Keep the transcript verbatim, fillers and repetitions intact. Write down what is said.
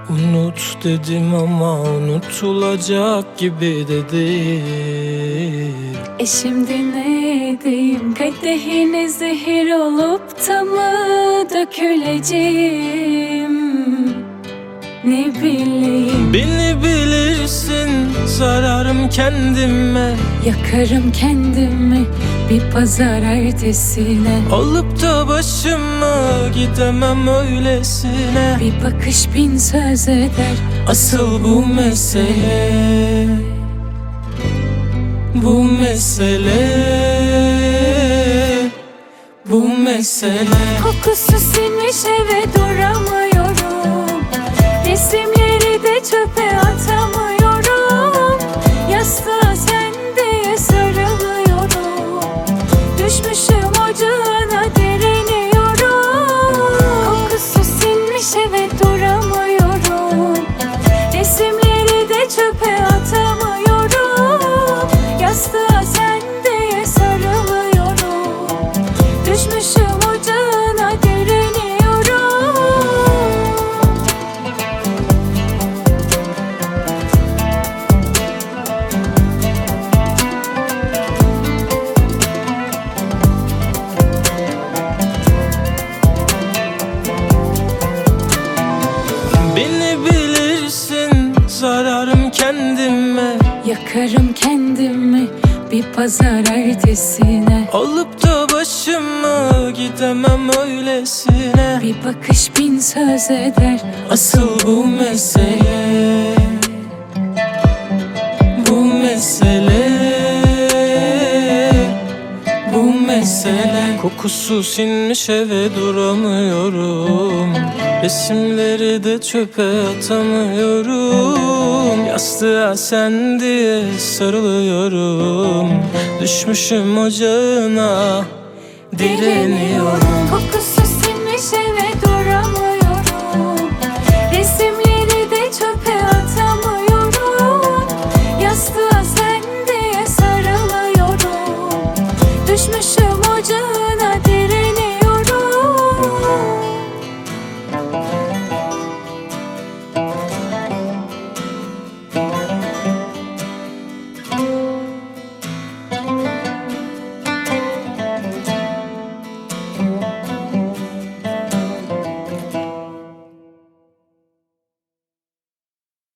Unut dedim ama unutulacak gibi de değil. E şimdi ne edeyim, kadehine zehir olup da mı döküleceğim? Ne bileyim. Beni bilirsin, zararım kendime. Yakarım kendimi bir pazar ertesine. Alıp da başıma gidemem öylesine. Bir bakış bin söz eder. Asıl bu mesele, bu mesele, bu mesele. Kokusu sinmiş eve duramıyorum. Resimleri de çöpe atamıyorum. Yastığa sen diye sarılıyorum. Düşmüşüm ocağına direniyorum. Kokusu sinmiş eve duramıyorum. Resimleri de çöpe atamıyorum. Yastığa sen diye sarılıyorum. Düşmüşüm ocağına direniyorum. Beni bilirsin, zararım kendime. Yakarım kendimi bir pazar ertesine. Alıp da başıma gidemem öylesine. Bir bakış bin söz eder. Asıl bu mesele, bu mesele, bu mesele. Kokusu sinmiş eve duramıyorum. Resimleri de çöpe atamıyorum. Yastığa sen diye sarılıyorum. Düşmüşüm ocağına direniyorum. Kokusu sinmiş eve duramıyorum. Resimleri de çöpe atamıyorum. Yastığa sen diye sarılıyorum. Düşmüşüm ocağına